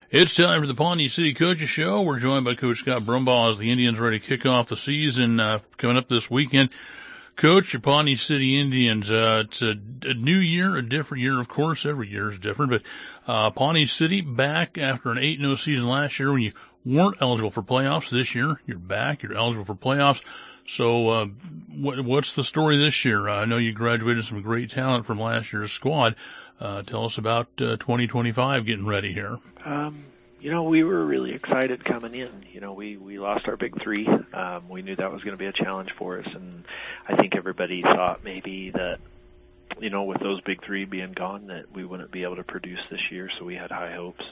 It's time for the Pawnee City Coaches Show. We're joined by Coach Scott Brumbaugh as the Indians are ready to kick off the season coming up this weekend. Coach, your Pawnee City Indians, it's a new year, a different year. Of course, every year is different, but Pawnee City back after an 8-0 season last year when you weren't eligible for playoffs. This year, you're back, you're eligible for playoffs. So what's the story this year? I know you graduated some great talent from last year's squad. Tell us about 2025 getting ready here. We were really excited coming in. We lost our big three. We knew that was going to be a challenge for us, and I think everybody thought maybe that, with those big three being gone, that we wouldn't be able to produce this year, so we had high hopes.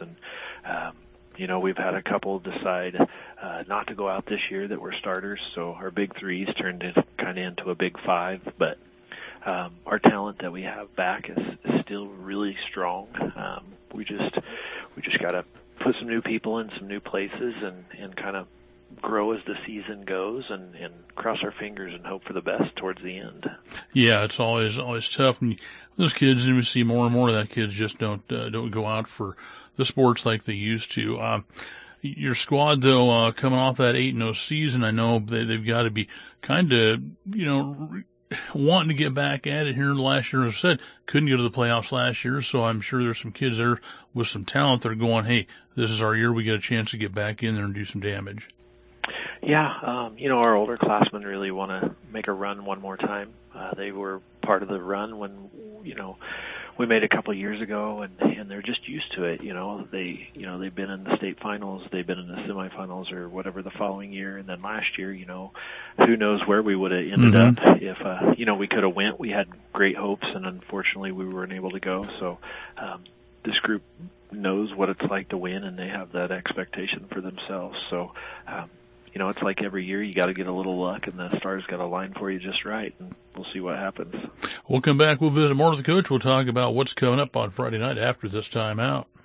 And, we've had a couple decide not to go out this year that were starters, so our big threes turned kind of into a big five, but our talent that we have back is still really strong. We just got to put some new people in some new places and kind of grow as the season goes and cross our fingers and hope for the best towards the end. Yeah, it's always tough when those kids, and we see more and more of that kids just don't go out for the sports like they used to. Your squad, though, coming off that 8-0 season, I know they've got to be kind of, wanting to get back at it here last year. As I said, couldn't go to the playoffs last year, so I'm sure there's some kids there with some talent that are going, hey, this is our year. We get a chance to get back in there and do some damage. Yeah, our older classmen really want to make a run one more time. They were part of the run when, we made a couple of years ago, and they're just used to it. They've been in the state finals, they've been in the semifinals or whatever the following year, and then last year, who knows where we would have ended up if, we could have went. We had great hopes, and unfortunately we weren't able to go. So this group knows what it's like to win, and they have that expectation for themselves. So, it's like every year you got to get a little luck, and the stars got to line for you just right, and we'll see what happens. We'll come back. We'll visit more with the coach. We'll talk about what's coming up on Friday night after this time out.